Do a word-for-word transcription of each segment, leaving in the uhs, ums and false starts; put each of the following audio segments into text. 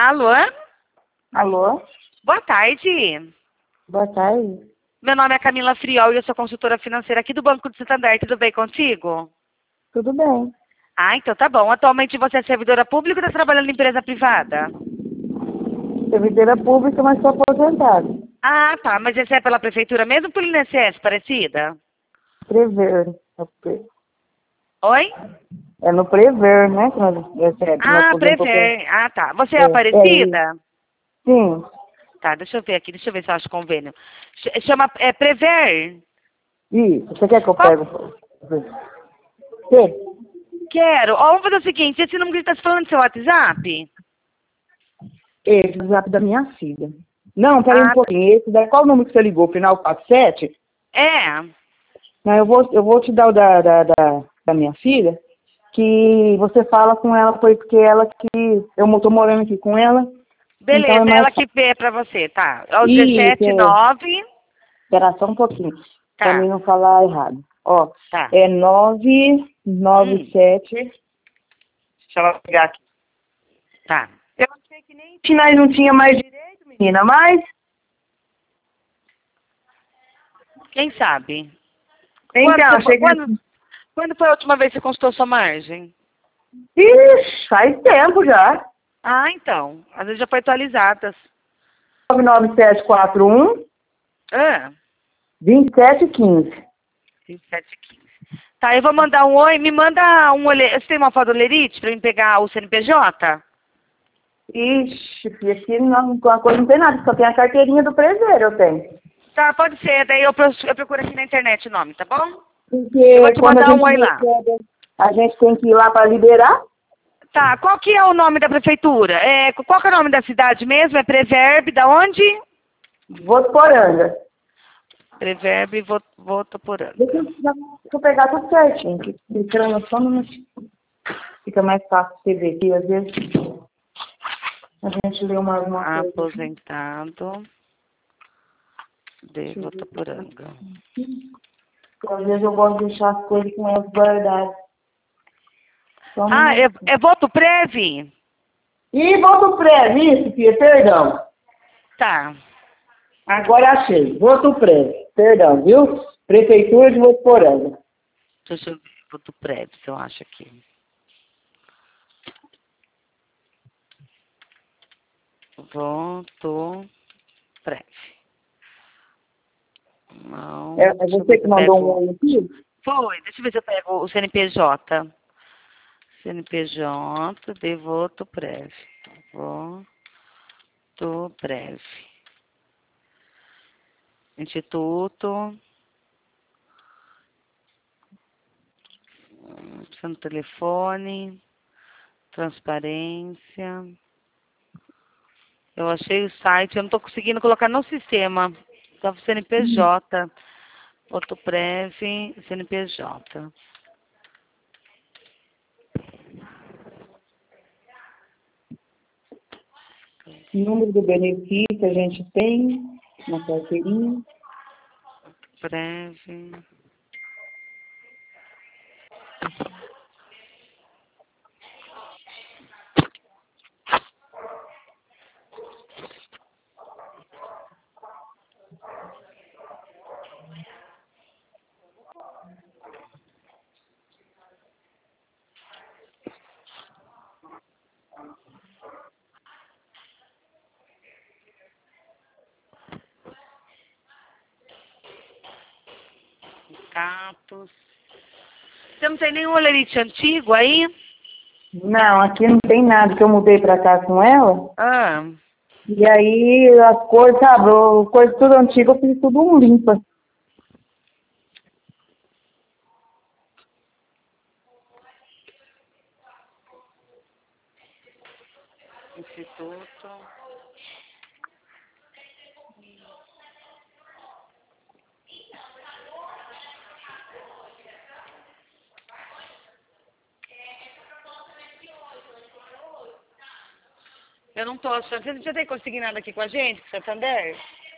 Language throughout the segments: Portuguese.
Alô? Alô? Boa tarde. Boa tarde. Meu nome é Camila Friol e eu sou consultora financeira aqui do Banco do Santander. Tudo bem contigo? Tudo bem. Ah, então tá bom. Atualmente você é servidora pública ou está trabalhando em empresa privada? Servidora pública, mas sou aposentada. Ah, tá. Mas você é pela prefeitura mesmo ou pelo I N S S, parecida? Prever. É pre- Oi? é no Prever, né? Que nós, é, que nós Ah, aposentou por... Prever. Ah, tá. Você é É, é isso. Aparecida? Sim. Tá, deixa eu ver aqui. Deixa eu ver se eu acho convênio. Ch- Chama é, Prever. Isso. Você quer que eu Qual? pegue? Sim. Quero. Ó, vamos fazer o seguinte. Esse número que está se falando do seu WhatsApp? Esse é o zap da minha filha. Não, peraí um Ah, tá. pouquinho. Esse daí, qual o número que você ligou? Final quatro sete? É. Não, eu vou, eu vou te dar o da, da, da, da minha filha, que você fala com ela, foi porque ela que... Eu tô morando aqui com ela, então é Beleza, mais ela que fácil. vê pra você, tá? É o Isso, dezessete é. nove. Espera só um pouquinho, para mim Tá, não falar errado. Ó, tá. é nove nove Hum, sete. Deixa ela pegar aqui. tá. Eu achei que nem nós não tinha mais direito, menina, mas Quem sabe? Quando, então, você foi- achei quando, que... quando foi a última vez que você consultou sua margem? Ixi, faz tempo já. Ah, então. Às vezes já foi atualizadas. nove nove sete quatro um, Ah, dois sete um cinco. vinte e sete quinze. Tá, eu vou mandar um oi. Me manda um olhe... Você tem uma foto do Lerite pra mim pegar o C N P J? Ixi, filha, aqui não, com a coisa não tem nada, só tem a carteirinha do preseiro, eu tenho. Tá, pode ser. Daí eu, pro- eu procuro aqui na internet o nome, tá bom? Eu vou Porque te quando a mandar um gente oi lá. recebe, a gente tem que ir lá para liberar. Tá, qual que é o nome da prefeitura? É, qual que é o nome da cidade mesmo? É Preverb, da onde? Votuporanga. Preverb e Vo- Votuporanga. Deixa eu, deixa eu pegar tudo certinho, que entrando só no... Fica mais fácil você ver aqui, às vezes a gente lê uma, uma coisa. Aposentado de Votuporanga. Porque às vezes eu gosto de deixar as coisas com elas guardadas. Só um Ah, é, minutinho. é Votuprev? E voto prévio, isso, filha, perdão. Tá. Agora achei. Voto prévio, perdão, viu? Prefeitura de Votuporanga. Deixa eu ver. Votuprev, se eu acho aqui. Votuprev. É, Não. é Deixa eu ver você se que eu mandou um pego. oi aqui? Foi, deixa eu ver se eu pego o C N P J. C N P J de Votuprev. Votuprev. Instituto. Opção do telefone. Transparência. Eu achei o site, eu não estou conseguindo colocar no sistema. Só o C N P J. Votuprev, C N P J. Número do benefício a gente tem na carteirinha. Prev. Status. Você não tem nenhum olerite antigo aí? Não, aqui não tem nada, que eu mudei pra cá com ela. Ah, E aí as coisas, sabe, o- coisa tudo antiga, eu fiz tudo um limpa. Instituto. Eu não tô achando. Você já tem conseguido nada aqui com a gente, Santander?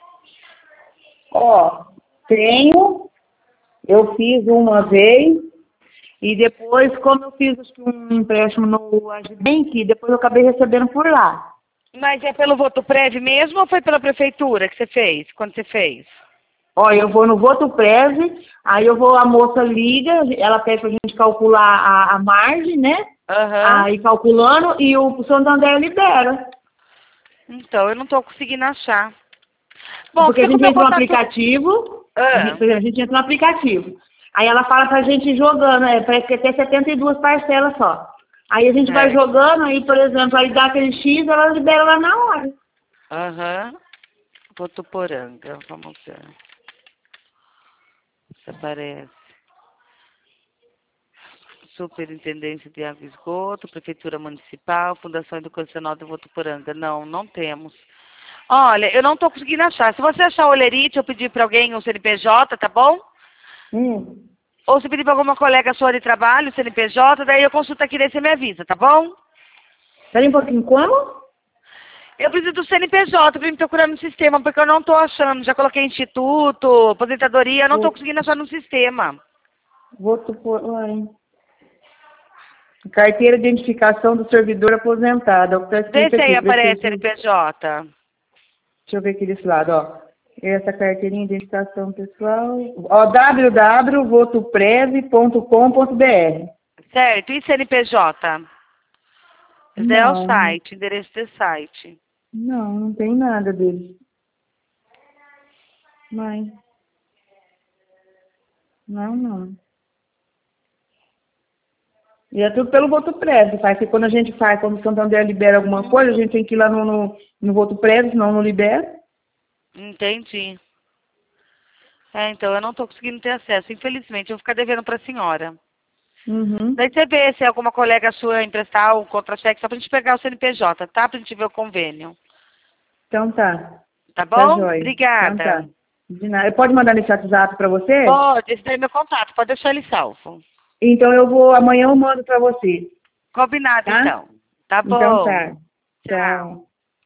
Ó, tenho, eu fiz uma vez, e depois, como eu fiz acho que um empréstimo no Agibank, depois eu acabei recebendo por lá. Mas é pelo Votoprev mesmo ou foi pela prefeitura que você fez, quando você fez? Ó, eu vou no Votoprev, aí eu vou, a moça liga, ela pede pra gente calcular a, a margem, né? Aham. Aí calculando e o Santander libera. Então, eu não tô conseguindo achar. Bom, Porque a fica com o gente meu entra no contato. aplicativo, a Ah, gente, a gente entra no aplicativo. Aí ela fala pra gente ir jogando, é, parece que até setenta e duas parcelas só. Aí a gente vai certo. jogando, aí, por exemplo, aí dá aquele X, ela libera lá na hora. Aham. Votuporanga, vamos ver. Se aparece. Superintendência de Água e Esgoto, Prefeitura Municipal, Fundação Educacional de Votuporanga. Não, não temos. Olha, eu não estou conseguindo achar. Se você achar o Olerite, eu pedir para alguém o C N P J, tá bom? Hum. Ou se pedir para alguma colega sua de trabalho, o C N P J, daí eu consulto aqui, daí você me avisa, tá bom? Peraí um pouquinho, como? Eu preciso do C N P J para me procurar no sistema, porque eu não estou achando. Já coloquei instituto, aposentadoria, eu não estou Vou, conseguindo achar no sistema. vou por... Uai. Carteira de identificação do servidor aposentado. É o que está Vê escrito se aí aqui. aparece Prefeitura. C N P J. Deixa eu ver aqui desse lado, ó. Essa carteirinha de identificação pessoal. Ó, w w w ponto votoprev ponto com ponto b r. Certo, e C N P J? Esse é o Não, site, endereço desse site. não, não tem nada dele. Mas, não, não. E é tudo pelo Votoprev, faz que quando a gente faz, quando o Santander libera alguma Uhum. coisa, a gente tem que ir lá no, no, no Votoprev, senão não libera. Entendi. É, então eu não estou conseguindo ter acesso. Infelizmente, eu vou ficar devendo para a senhora. Uhum. Daí você vê se alguma colega sua emprestar o contra-cheque só para a gente pegar o C N P J, tá? Para a gente ver o convênio. Então tá. Tá Tá bom? jóia. Então Obrigada. tá. De nada. Pode mandar nesse WhatsApp pra você? Pode, esse daí é meu contato, pode deixar ele salvo. Então eu vou, amanhã eu mando pra você, Combinado, tá? então. Tá Então bom. tá. Tchau. Tchau.